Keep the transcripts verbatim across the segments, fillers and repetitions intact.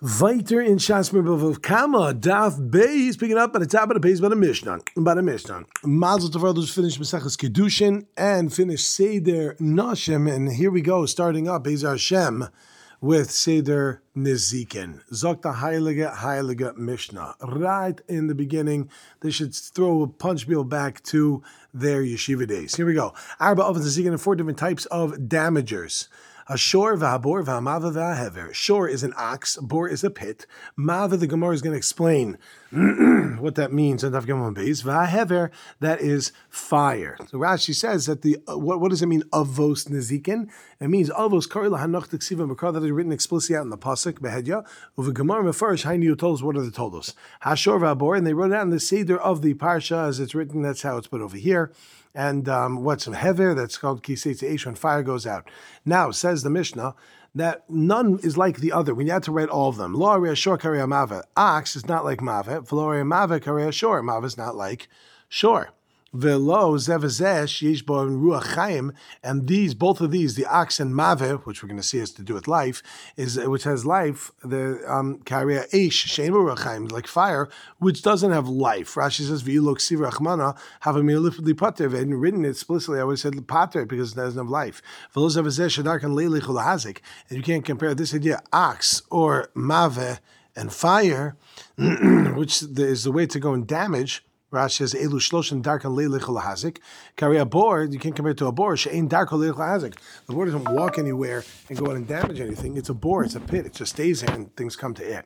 Weiter in Shasmer Bavav Kama, Daf Beis, picking up at the top of the page by the Mishnah. By the Mishnah. Mazel Tov, those finished Maseches Kedushin and finished Seder Nashim. And here we go, starting up, Beis Hashem, with Seder Nezikin. Zokta Heilige, Heilige Mishnah. Right in the beginning, they should throw a punch bill back to their yeshiva days. Here we go. Arba of Nezikin and four different types of damagers. A shor, v'habor, v'hamava, v'hahever. Shor is an ox, bor is a pit. Mava, the Gemara is going to explain what that means. And v'hahever, that is fire. So Rashi says that the uh, what, what does it mean, avos nezikin? It means avos karila hanoch t'ksiva makar, that is written explicitly out in the pasuk behedya. Uve Gemara mefarish hainu told us what are the toldos. Hashor v'habor, and they wrote it out in the seder of the parsha as it's written. That's how it's put over here. And um, what's a hever? That's called kisei eish, when fire goes out. Now, says the Mishnah, that none is like the other. We had to write all of them. Lo arei shor karei mava. Ox is not like mava. V'lo arei mava karei shor. Mava is not like shor. Velo zevazesh yesh bo ruach chaim, and these, both of these, the ox and mave, which we're going to see has to do with life, is which has life. The um karei eish shein ruach chaim, like fire, which doesn't have life. Rashi says v'yilo ksiv rachmana have a milifli pater. If I hadn't written it explicitly, I would have said pater because it doesn't have life. Velo zevazesh shadarkan leili chulahazik, and you can't compare this idea ox or mave and fire, which is the way to go and damage. Rashi says, "Elu shloshin darkan leilechol hazik." Carry a board, you can't compare it to a board. She'ain darkan leilechol hazik. The board doesn't walk anywhere and go out and damage anything. It's a board. It's a pit. It just stays there and things come to it.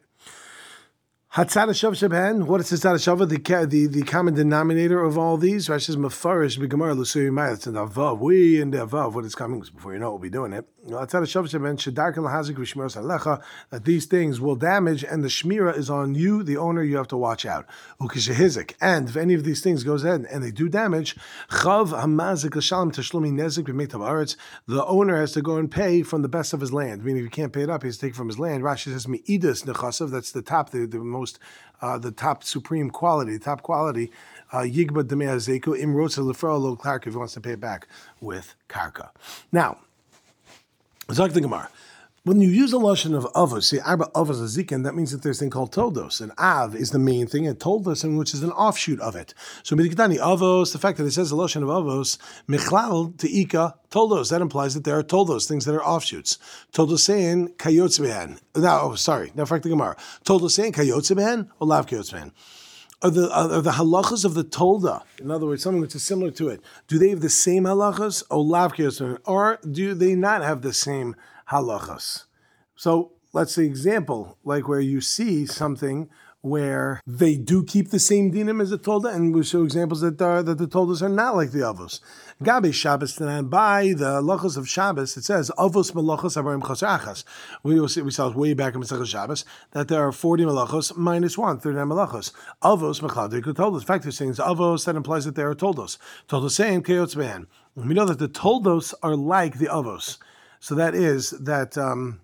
Hatzad Hashav Sheben. What is Hatzad Hashav? The the the common denominator of all these. Rashi says, "Mefarish b'gemara l'suyim ma'at." It's in the avav. We in the avav. What is coming before you know we'll be doing it. Hatzad Hashav Sheben shedarkan lahazik v'shmiras alecha. That these things will damage, and the shmira is on you, the owner. You have to watch out. Ukishehizik. And if any of these things goes in and they do damage, chav hamazik l'shalom tashlumi nezik b'meitav aretz. The owner has to go and pay from the best of his land. Meaning, if he can't pay it up, he has to take from his land. Rashi says, "Mi'idas nechasav." That's the top, the, the most. Uh, the top supreme quality, the top quality, Yigba Demei Azeku, Imrotza Lefero Lo Karka, if he wants to pay it back with Karka. Now, Zak the Gemara. When you use a lotion of avos, see, arba avos azikin, that means that there's a thing called toldos. And av is the main thing, and toldos, which is an offshoot of it. So, midikdani avos, the fact that it says a lotion of avos, michlal teika toldos, that implies that there are toldos, things that are offshoots. Toldos saying kayotz behen. No, oh, sorry, now fact the Gemara. Toldos saying kayotz behen or lav kayotz behen. Are the, are the halachas of the tolda, in other words, something which is similar to it, do they have the same halachas, or lav kayotz behen, or do they not have the same halachas? So let's say example, like where you see something where they do keep the same dinim as the tolda, and we show examples that are, that the toldas are not like the avos. Gabe Shabbos, and by the halachas of Shabbos, it says avos malachos abarim chasachas. We will see, we saw way back in Masechah Shabbos that there are forty malachos minus one, thirty-nine malachos. Avos mechadrik toldos. In fact, they're saying it's avos, that implies that there are toldos. Toldos saying kayotz behan. We know that the toldos are like the avos. So that is that, um,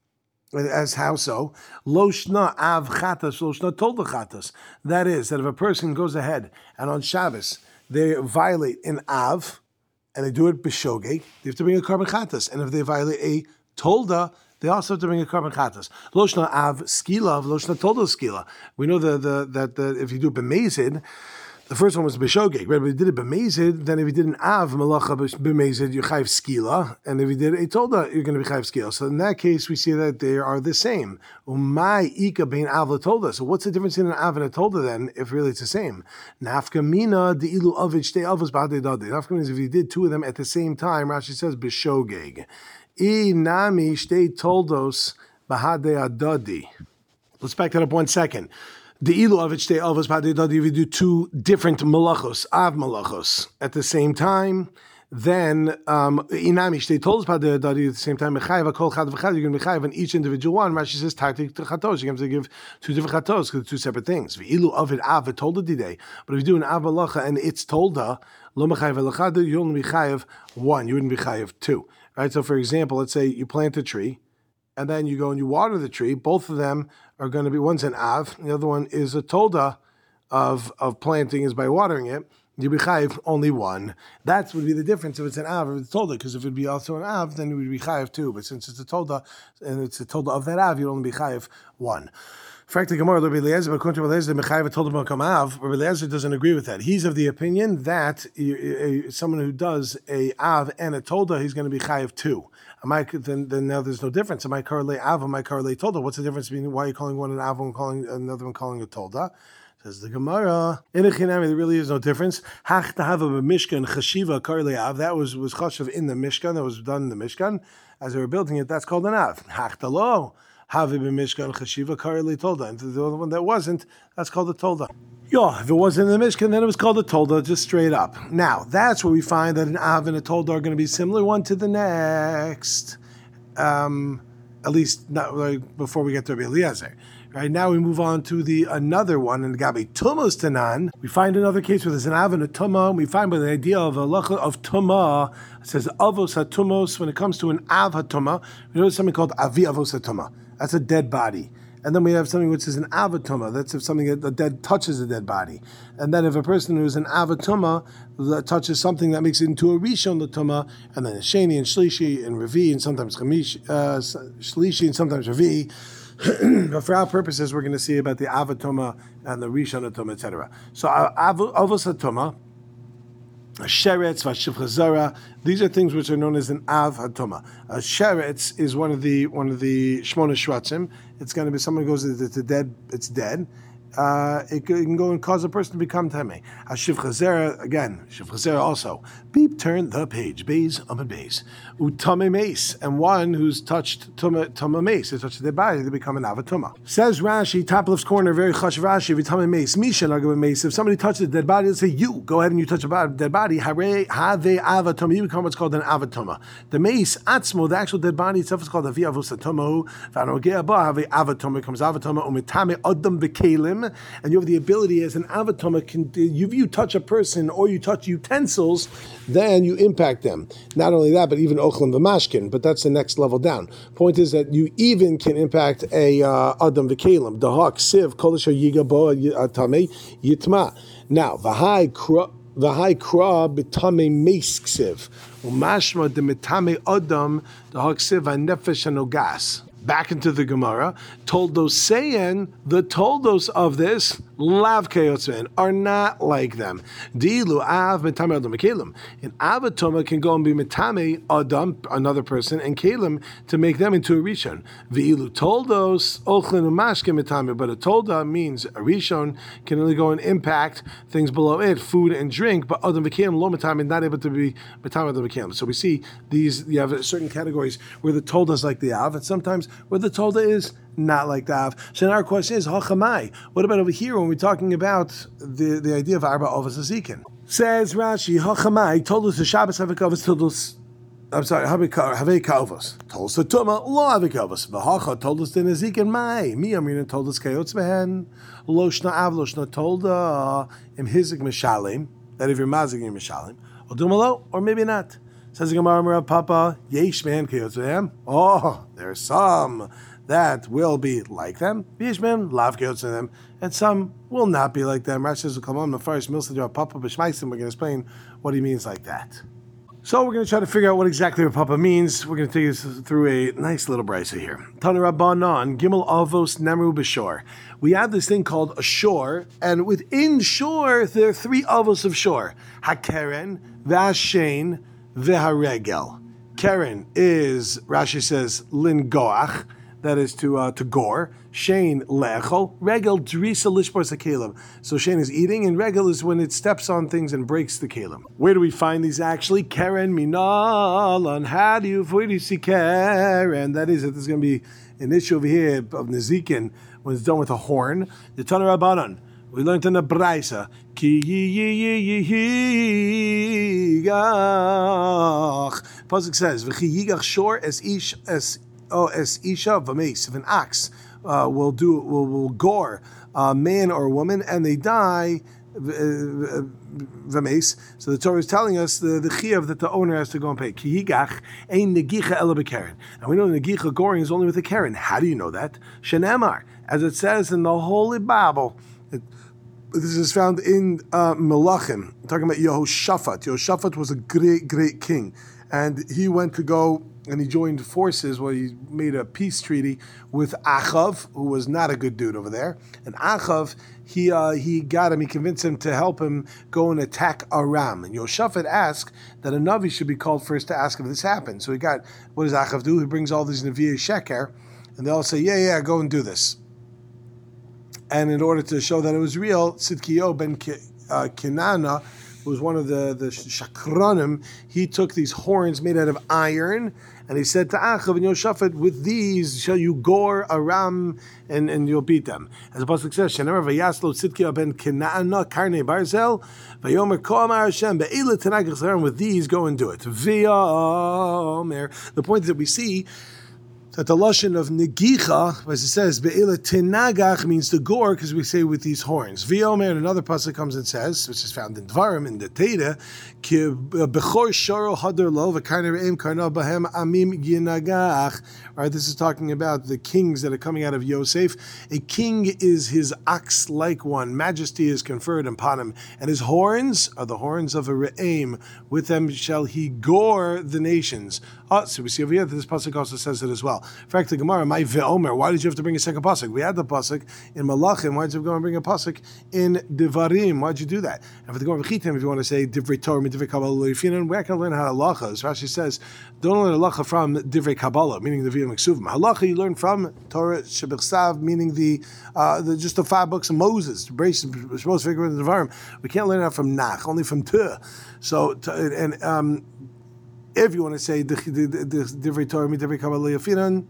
as how so? Loshna av chatas, loshna tolda chatas. That is, that if a person goes ahead and on Shabbos they violate an av, and they do it b'shogeg, they have to bring a carbon chatas. And if they violate a tolda, they also have to bring a carbon chatas. Loshna av skila, loshna tolda skila. We know the, the, that the, if you do it b'mezid, the first one was b'shogeg, right? But if you did it b'mezid, then if you did an av malacha b'mezid, you're chayiv skila, and if you did a tolda, you're going to be chayiv skila. So in that case, we see that they are the same. Umay ika bein av tolda. So what's the difference in an av and a tolda then, if really it's the same? Nafka mina deilu avid shtei avos b'adei dadei. Nafka means if you did two of them at the same time, Rashi says b'shogeg. I nami shtei toldos b'hadei adadi. Let's back that up one second. The ilu of it stay avos padei if you do two different malachos, av malachos, at the same time, then um inami stay told padei at the same time mechayev kol chad v'chad, you're going to be mechayev on each individual one. Rashi says taktik chatos, you're going to give two different chatos because two separate things. The ilu of it av tolda diday, but if you do an av malacha and it's tolda lo mechayev elachad, you only be chayev one, you wouldn't be chayev two, right? So for example, let's say you plant a tree, and then you go and you water the tree. Both of them are going to be, one's an av, the other one is a tolda of, of planting is by watering it. you be chayiv only one. That would be the difference if it's an av or it's a tolda, because if it would be also an av, then it would be chayiv two. But since it's a tolda, and it's a tolda of that av, you'd only be chayiv one. Fact, the Gemara, Rabbi Eliezer, but according to Rabbi Eliezer, Mechayiv told him come av. Rabbi Eliezer doesn't agree with that. He's of the opinion that someone who does a av and a tolda, he's going to be chayiv two. Am I, then, then now there's no difference. Am I correlate av? Am I correlate tolda? What's the difference between why you're calling one an av and calling another one calling a tolda? Says the Gemara, in a chinami, there really is no difference. Hach tahava b'mishkan chashiva correlate av. That was was chashiv in the mishkan. That was done in the mishkan as they were building it. That's called an av. Hach talo. Havi b'mishkan chashiva kareli tolda, and the other one that wasn't, that's called a tolda. Yeah, if it wasn't in the mishkan, then it was called a tolda, just straight up. Now, that's where we find that an av and a tolda are going to be similar one to the next. Um, at least not like before we get to Rabbi Eliezer. Right now we move on to the another one, and Gabi Tumos Tanan. We find another case where there's an av and a tumah. We find by the idea of a lacha of tumah. It says avos hatumos. When it comes to an av hatumah, we know there's something called avi avos hatumah. That's a dead body. And then we have something which is an avatuma. That's if something that the dead touches a dead body. And then if a person who is an avatuma that touches something that makes it into a rishon latuma, and then a sheni and shlishi and revi and sometimes chamish, uh, shlishi and sometimes revi. But for our purposes, we're going to see about the avatuma and the rishon latuma, et cetera. So avos hatuma, sheretz, vashivchazara. These are things which are known as an av hatoma. A sheretz is one of the one of the shmona shratzim. It's going to be someone who goes, it's a dead, it's dead. Uh, it, can, it can go and cause a person to become tamei. A shivchazera, again, shivchazera also. Beep, turn the page. Beis, um and beis. Utame mace, and one who's touched tuma mace, they touch their body, they become an avatuma. Says Rashi, top left's corner, very chash Rashi, vitame mace, misha nagav mace. If somebody touches a dead body, let's say you go ahead and you touch a dead body. Hare have avatuma, you become what's called an avatuma. The mace atzmo, the actual dead body itself is called a viavusatomo. Vanogea ba have avatuma becomes avatuma. Umitame adam bekelim. And you have the ability as an avatoma, can if you touch a person or you touch utensils, then you impact them. Not only that, but even ochlan v'mashkin. But that's the next level down. Point is that you even can impact a uh, adam v'kelim. Dahak siv kolisha yiga bo atame yitma. Now v'hai kra v'hai kra b'tame meiksiv umashma demitame adam dahak siv v'nefesh anogas. Back into the Gemara, toldos saying the toldos of this lav keyotzen are not like them. Dilu av mitame adam kelim. An avatoma can go and be mitame adam, another person, and kelim to make them into a rishon. V'ilu toldos ochlin umashke mitame, but a tolda means a rishon can only go and impact things below it, food and drink, but adam kelim lo mitame, not able to be mitame adam kelim. So we see these. You have certain categories where the tolda is like the av, and sometimes where the tolda is not like the av. So now our question is, hachamai. What about over here when we're talking about the, the idea of arba ovas azikin? Says Rashi, hachamai told us the Shabbos havikavos told us. I'm sorry, havikavos told us the tuma lo havikavos. V'hacha told us the nazikin mai. Mi amrina told us kayotz behen lo shna av lo shna tolda im hizik mishalim. That if you're mazik you're mishalim or dumalo or maybe not. Says the Gemara, Papa, yesh man kayotz behem. Oh, there's some that will be like them. Bishman, lav kayotz them, and some will not be like them. Rashi says, "Come on, the first milsa Papa b'shmaisim." We're going to explain what he means like that. So we're going to try to figure out what exactly Papa means. We're going to take us through a nice little brisa here. Tana Rabbanon, Gimel Avos Nemru B'Shor. We have this thing called a shore, and within shore there are three avos of shore: Hakeren, Vashain, V'Haregel. Keren is, Rashi says, lingoach, that is to uh, to gore. Shein lechol. Regel drisa lishbar sakelim. So shein is eating, and regel is when it steps on things and breaks the kelim. Where do we find these actually? Keren minalan. How do you, where do you see Keren? That is, that there's going to be an issue over here of Nezikin when it's done with a horn. The Tana Rabbanan. We learned in the Braisa, Ki yigach. Pasuk says, V'chi yigach shor es ish es oh es isha v'meis. If an ox uh, will do will will gore a man or a woman and they die v'meis. So the Torah is telling us the the chiyuv that the owner has to go and pay. Ki yigach ein negicha ela b'keren. And we know negicha goring is only with a keren. How do you know that? Shenemar, as it says in the Holy Bible. It, This is found in uh, Melachim, talking about Yehoshaphat. Yehoshaphat was a great, great king, and he went to go and he joined forces. Well, he made a peace treaty with Achav, who was not a good dude over there. And Achav, he uh, he got him, he convinced him to help him go and attack Aram. And Yehoshaphat asked that a Navi should be called first to ask if this happened. So he got, what does Achav do? He brings all these Nevi'ei Sheker, and they all say, yeah, yeah, go and do this. And in order to show that it was real, Tzidkiyahu ben uh, Kenana, who was one of the, the Shakranim, he took these horns made out of iron, and he said to Achav and Yehoshaphat, with these shall you gore Aram, and, and you'll beat them. As the Pasuk says, Shenemar vayaslo Tzidkiyahu ben Kenana karnei barzel, vayomer ko amar Hashem, be'ila tenagach zarim, with these go and do it. V'yomer. The point that we see that the lashon of negicha, as it says, be'ila tenagach, means to gore, because we say with these horns. V'yomer, and another pasuk comes and says, which is found in Dvarim, in the Teda, ki bechor shoro hadar lo v'karnei re'im karna bahem amim yinagach. Right, this is talking about the kings that are coming out of Yosef. A king is his ox-like one. Majesty is conferred upon him, and his horns are the horns of a re'im. With them shall he gore the nations. Oh, so we see over here that this pasuk also says it as well. In fact, the Gemara, my ve'omer, why did you have to bring a second pasuk? We had the pasuk in Malachim. Why did you go and bring a pasuk in Devarim? Why did you do that? And for the Gemara V'chitim, if you want to say Divrei Torah, Divrei Kabbalah, where can I learn how halacha? So Rashi says, don't learn halacha from Divrei Kabbalah, meaning the V'im Ksuvim. Halacha you learn from Torah Shebechsav, meaning the, uh, the just the five books of Moses. Brace, we're supposed to figure out the Devarim. We can't learn that from Nach, only from Tuh. So and um. If you want to say Divrei Torah, Divrei Kabbalah Yafinan,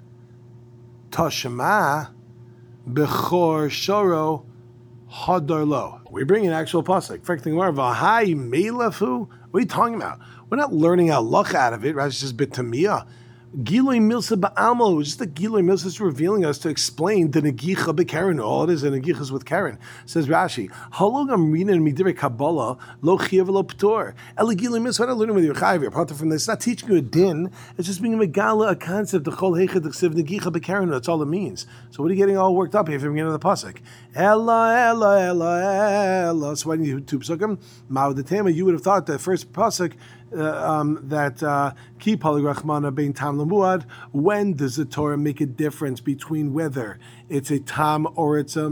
Tashema, Bechor Shoro, Hadar Lo. We bring an actual pasuk. Fracting more Vahai Meilafu. What are you talking about? We're not learning halacha out of it. Right? It's just bitamiyah. Gilui Milsa Ba'almo, which is the Gilui Milsa is revealing us to explain the Negicha B'Karen. All it is, the Negicha is with Karen. Says Rashi, Halog Amrina and Midirei Kabbalah, Lo Chiyav Lo P'tor. Eli Gilui Milsa, I'm not learning with your Chayiv. Apart from this, it's not teaching you a din, it's just being a Megala, a concept, the Chol Heichad Ksiv Negicha B'Karen. That's all it means. So what are you getting all worked up here if you're beginning of the Pasuk? Ella, Ella, Ella, Ella. So why do you two Psukim? Ma'od the Tema, you would have thought the first Pasuk, Uh, um, that ki paligrachmana bein tam lemuad. When does the Torah make a difference between whether it's a tam or it's a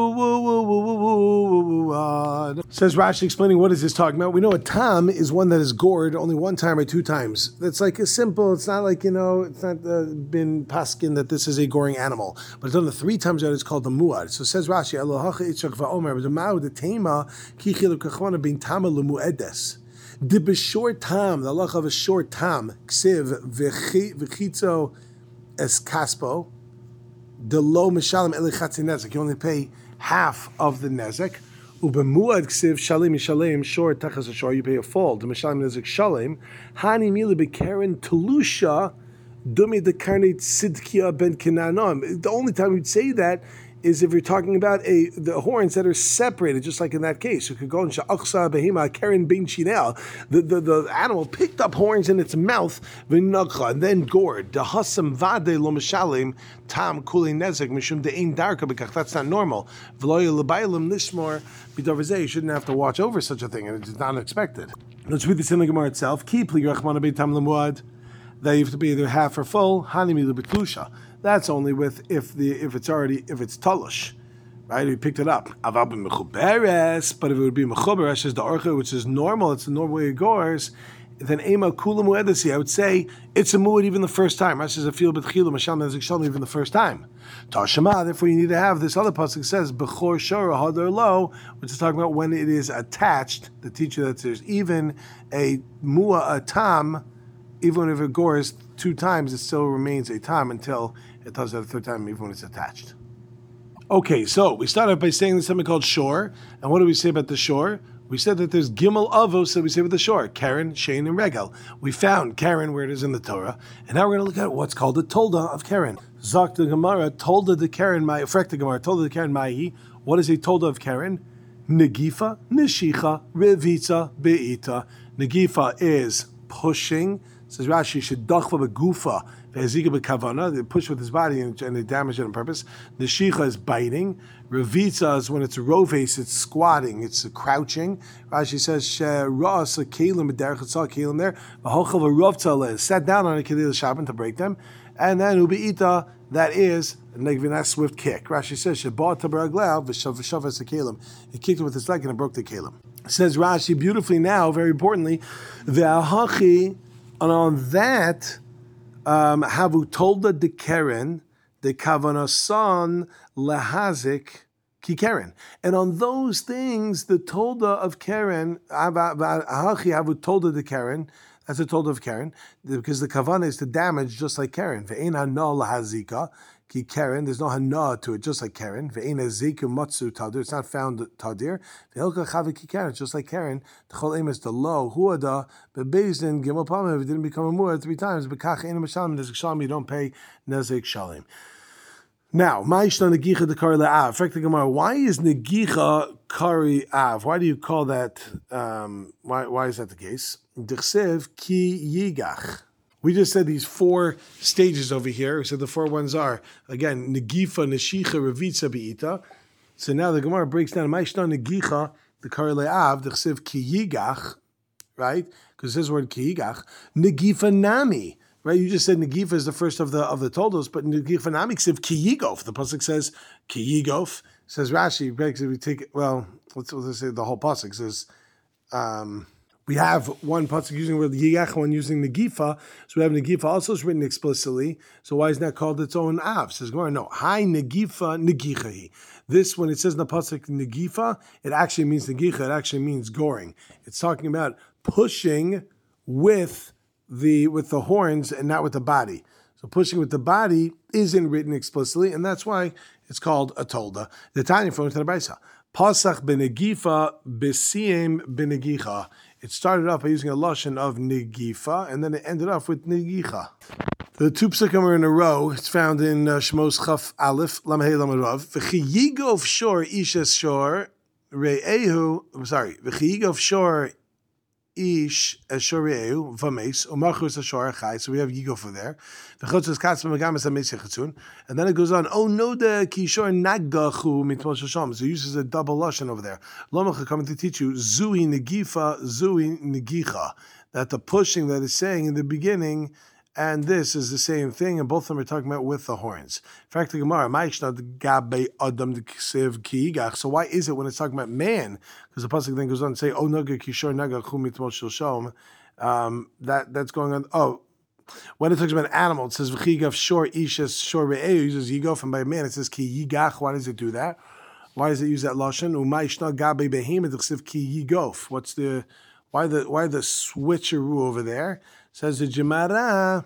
muad? Says Rashi explaining what is this talking about. We know a tam is one that is gored only one time or two times. That's like a simple. It's not like you know. It's not uh, been paskin that this is a goring animal, but it's done the three times that it's called the muad. So says Rashi, Elohacha itzrak va'omer the ma'ud the tema ki paligrachmana bein tam lemuedes. The b'short tam, the halach of a short tam, ksiv v'chitzo es kaspo, the lo mishalim eli chatzi nezek. You only pay half of the nezek. Ubemuad ksiv shalim mishalim short tachas a short. You pay a full. The mishalim nezek shalim. Hani mila b'karen telusha dumi the karnei tzidkiyahu ben Kenana. The only time we'd say that is if you're talking about a the horns that are separated, just like in that case. You could go and sha'achsa behima karen bin chinel. The the the animal picked up horns in its mouth, v'nakha, and then gored. The hasam vade lo mishalim tam kuli nezek mishum de'in darka b'kach. That's not normal. V'loy l'baylim nishmor b'davazeh. You shouldn't have to watch over such a thing, and it's not expected. Let's read this in the Gemara itself. Ki pli rachmana beitam lemuad. That you have to be either half or full. Hanimi lebeklusha. That's only with if the if it's already if it's talush, right? We picked it up. But if it would be mechuberes, is the orcha, which is normal. It's the normal way it goes. Then ema kula muedasi. I would say it's a muad even the first time. Rashi says a field betchilu mashal nezik shalom even the first time. Tashema. Therefore, you need to have this other pasuk says bechor shara hadar lo, which is talking about when it is attached. The teacher that there's even a mua a tam. Even if it gores two times, it still remains a tam until it does that a third time, even when it's attached. Okay, so we started by saying there's something called shore. And what do we say about the shore? We said that there's gimel avos that we say with the shore, Karen, Shane, and Regel. We found Karen where it is in the Torah. And now we're going to look at what's called the tolda of Karen. Zak the Gemara, tolda the Karen, my frek the Gemara, tolda the Karen, mahi. What is a tolda of Karen? Negifa, nishicha, revitza, beita. Negifa is pushing. Says Rashi, shedachva begufa Ve'ezika b'kavana, they push with his body and, and they damage it on purpose. Neshicha is biting. Revitza is when it's roves, it's squatting, it's crouching. Rashi says, she'ras a kelim b'derech etzah, kelim there. V'hochel v'rovtza, sat down on a kedil shaban to break them. And then ubi'ita, that is a swift kick. Rashi says, sheba'at b'raglav v'shavas a kelim. He kicked it with his leg and it broke the kelim. Says Rashi beautifully now, very importantly, ve'ahachi, and on that, um, havu tolda de keren, de kavanasan lehazik ki keren. And on those things, the tolda of keren, ahachi havu tolda de keren, that's a tolda of keren, because the kavana is to damage just like keren. Ve'ein hana lahazika, ki keren, there's no hana to it, just like keren. Ve'ein haziku matsu tadir, it's not found tadir. Ve'ilka chavi ki keren, just like keren. T'chol emes the low, huada, bebezdin, gimel pamim, if it didn't become a muad three times, bekach ein mashalim, nezek shalim, you don't pay nezek shalim. Now, ma'ishna negicha de kari le'av. Fact the Gemara, why is negicha kari av? Why do you call that, um, why, why is that the case? D'chsev ki yigach. We just said these four stages over here. We said the four ones are, again, negifa, neshicha, revitza, be'ita. So now the Gemara breaks down, ma'ishna negicha de kari le'av, d'chsev ki yigach, right? Because it says the word ki yigach. Negifa nami. Right, you just said Negifa is the first of the of the toldos, but Negifa Namik said Kiyigof. The pasuk says Kiyigof. Says Rashi, because we take it, well, let's, let's say the whole pasuk says um, we have one pasuk using the word Yigach, one using Negifa. So we have Negifa also is written explicitly. So why is that called its own av? Says Gemara, no. Hi Negifa Negichahi. This, when it says in the pasuk Negifa, it actually means Negicha. It actually means goring. It's talking about pushing with the with the horns and not with the body. So pushing with the body isn't written explicitly, and that's why it's called a tolda. The Tanya from the Brisa. Pasach benegifa besiem benegicha. It started off by using a lashon of negifa, and then it ended off with negicha. The two psukim are in a row. It's found in uh, Shmos Chaf Aleph Lamhei Lamarav. V'chiyigov shor ishes shor re'ehu. I'm sorry. V'chiyigov shor ish eshorehu vames umachus ashor chai. So we have yigo for there. The chutzes katzma megamas ames yechatzun, and then it goes on. Oh no, the kishor nagachu mitmol shasham. So it uses a double lashon over there. Lomach coming to teach you zui negifa zui negicha. That the pushing that is saying in the beginning and this is the same thing, and both of them are talking about with the horns. In fact, the Gemara, so why is it when it's talking about man? Because the pasuk then goes on to say, "Oh naga kishor naga chumit shom." Um, that that's going on. Oh, when it talks about animal, it says v'chigav shor ishes shor re'eu. It uses yigof, and by man it says ki yigach. Why does it do that? Why does it use that lashon? Umayishna gabe behemoth d'chsev ki yigof. What's the why the why the switcheroo over there? Says the Gemara,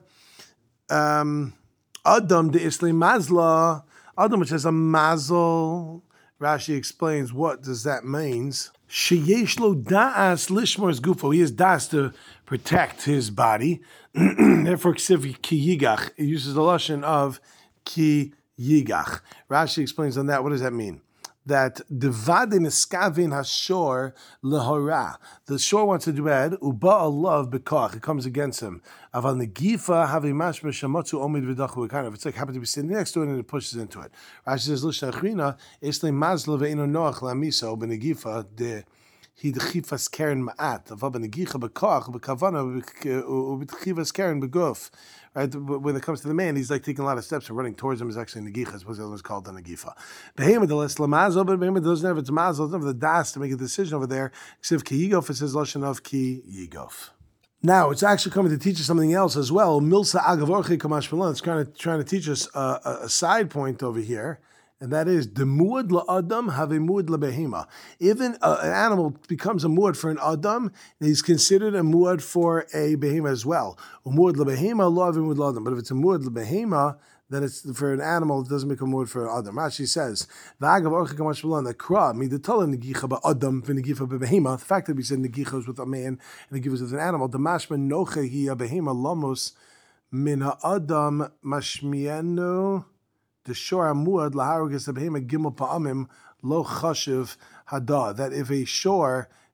um, Adam de Isli Mazla, Adam which has a mazel. Rashi explains what does that means. Sheyesh lo da'as lishmor's gufo. He has da'as to protect his body. Therefore, ksiv ki yigach. It uses the lashon of ki yigach. Rashi explains on that. What does that mean? That devadin eskavin hashor lehora. The shore wants to do bad. Uba Allah bekach. It comes against him. Aval negifa havi mashma shamatzu omid v'dachu kind of. It's like happen to be sitting next to it and it pushes into it. Rashi says l'shnachrina esle mazlo ve'ino noach lamiso benegifa de hidchifas keren ma'at. Aval benegicha bekach bekavana ubitchifas keren beguf. Right, when it comes to the man, he's like taking a lot of steps and running towards him is actually negicha. Suppose the other is called the negifa. Behemoth the less lamazel, but behemoth doesn't have its mazel, doesn't have the das to make a decision over there. Except ki yigof, it says lashon of ki yigof. Now it's actually coming to teach us something else as well. Milsa agavorche kamash malon. It's kind of trying to teach us a, a, a side point over here. And that is, the muad la'adam have a muad la'behema. Even uh, an animal becomes a muad for an adam, he's considered a muad for a behema as well. Muad la'behema, lo avim muad la'adam. But if it's a muad la'behema, then it's for an animal, it doesn't make a muad for an adam. Rashi says, v'agav orcha kamash malon, the kra, midatala negicha ba'adam v'negifa b'behema. The fact that we said negicha is with a man and negifa is with an animal, the mashman noche hi a behema lamos min ha'adam mashmienu the shor amuad laharugis abehema gimel pa'amim lo chashiv hada. That if a shore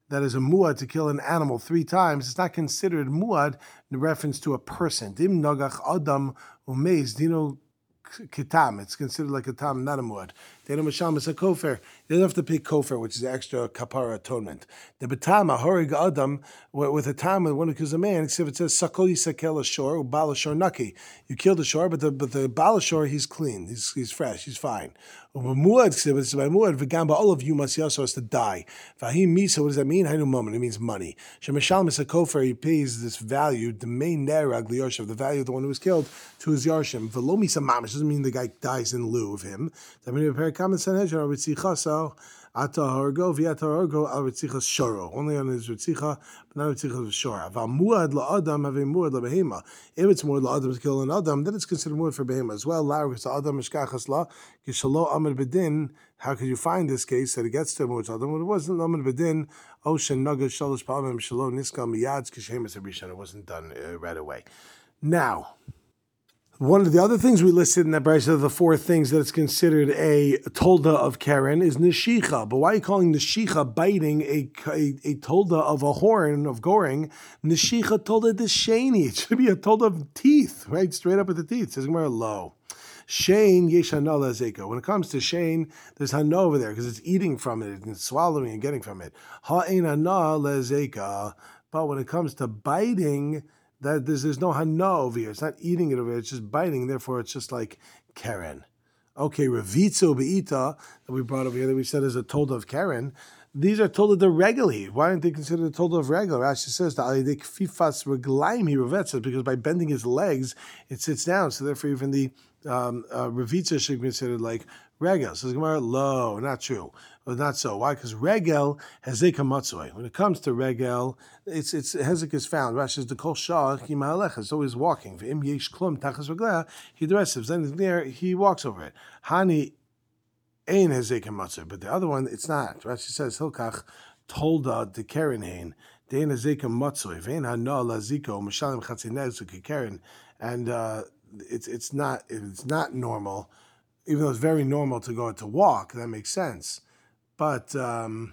that is a muad to kill an animal three times, it's not considered muad in reference to a person. Dim nogach adam umeiz dino kitam. It's considered like a tam, not a muad. Dino masham is a kofer. You don't have to pay kofer, which is extra kapara atonement. The betama horig adam with a tam with one who kills a man. Except it says sakoli sakel ashor or balashor naki. You kill the shore, but the but the balashor he's clean. He's he's fresh. He's fine. Muad, it's by muad. V'gamba, all of you must also has to die. Vahim misa, what does that mean? Hainu moment. It means money. Shemashal misakofer, he pays this value, the main nerag liyorshav, the value of the one who was killed, to his yarshim. V'lo misa mamish doesn't mean the guy dies in lieu of him. That means a common sanhedrin or ritzicha ata hargo v'yata hargo al ritzicha shoro. Only on his ritzicha, but not ritzicha shora. Aval muad la'adam have a muad la'behema. If it's muad la'adam to kill an adam, then it's considered muad for behema as well. La'arus adam mishkachas la kishalo amid bedin. How could you find this case that it gets to muad adam? Well, it wasn't amid bedin. Ocean nugget shalosh palmim shalo niska miyads kishemes abishan. It wasn't done uh, right away. Now, one of the other things we listed in that brisa, the four things that it's considered a tolda of Karen, is nishicha. But why are you calling nishicha biting a, a, a tolda of a horn, of goring? Nishicha tolda desheni. It should be a tolda of teeth, right? Straight up with the teeth. It says Gemara low. Shane yesh hana lezeka. When it comes to Shane, there's hana over there because it's eating from it and swallowing and getting from it. Ha'ein hana lezeka. But when it comes to biting, that there's, there's no hana over here. It's not eating it over here. It's just biting. Therefore, it's just like Karen. Okay, revitzo beita that we brought over here that we said is a tolda of Karen. These are tolda the regularly. Why aren't they considered a tolda of regular? Rashi says the alidik fifas reglaim he revetza because by bending his legs it sits down. So therefore, even the um, uh, revitza should be considered like regel. So Gemara, lo, not true. Well, not so. Why? Because regel has matzoi. When it comes to regel, it's it's hezek is found. Rashi says the kol shah kimahalecha. It's always walking. V'im yesh klum tachas reglea he dresses. Then there he walks over it. Hani ein hezek matzoi. But the other one, it's not. Rashi says hilkach tolda de keren hein. Dein hezek matzoi. Vein hana laziko mishalim chatzinez kekeren. And uh, it's it's not it's not normal. Even though it's very normal to go to walk, that makes sense. But um,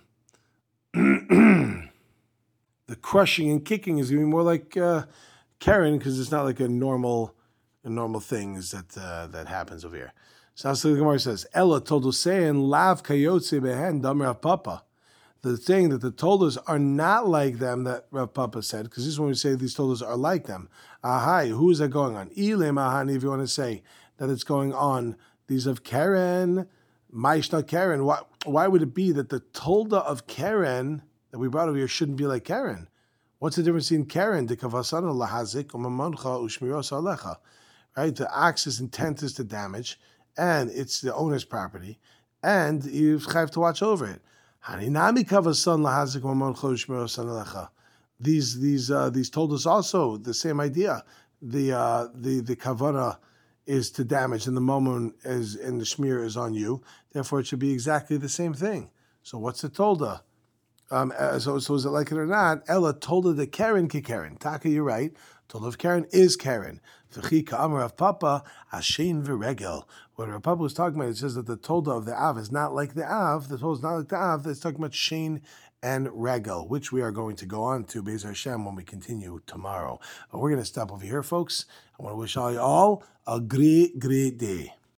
the crushing and kicking is going to be more like uh, Karen because it's not like a normal, a normal thing is that uh, that happens over here. So the Gemara says, "Ella toldosein lav kayotze behen dam Rav Papa." The thing that the toldos are not like them that Rav Papa said, because this is when we say these toldos are like them. Ahai, who is that going on? Ilem ahani, if you want to say that it's going on. These of Karen, Maishna Karen. Why, why would it be that the tolda of Karen that we brought over here shouldn't be like Karen? What's the difference in Karen? The kavasana lahazik umamancha ushmiros alecha. Right? The ox's intent is to damage, and it's the owner's property, and you have to watch over it. Haninami kavasan lahazik umamancha ushmiros alecha. These these uh, these told us also the same idea. The uh, the the kavana is to damage, and the moment is and the shmir is on you. Therefore, it should be exactly the same thing. So, what's the tolda? Um, so, so is it like it or not? Ella tolda the Karen ki Karen. Taka, you're right. Tolda of Karen is Karen. V'chi ka'amar of Papa ashein v'regel. When Rav Papa was talking about it, it says that the tolda of the Av is not like the Av. The tolda is not like the Av. It's talking about shein and regel, which we are going to go on to Be'ez Hashem when we continue tomorrow. But we're going to stop over here, folks. I want to wish all you all a great, great day.